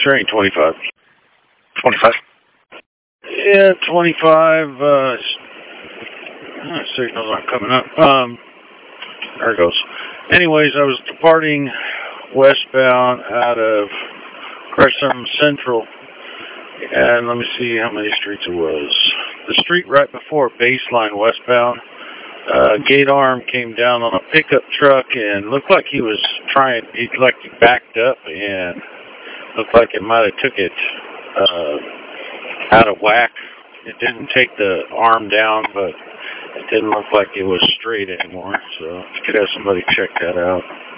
Train 25. 25. Yeah, 25. Signals aren't coming up. There it goes. Anyways, I was departing westbound out of Gresham Central. And let me see how many streets it was. The street right before Baseline westbound. Gate arm came down on a pickup truck and looked like he backed up and looked like it might have took it out of whack. It didn't take the arm down, but it didn't look like it was straight anymore. So could have somebody check that out.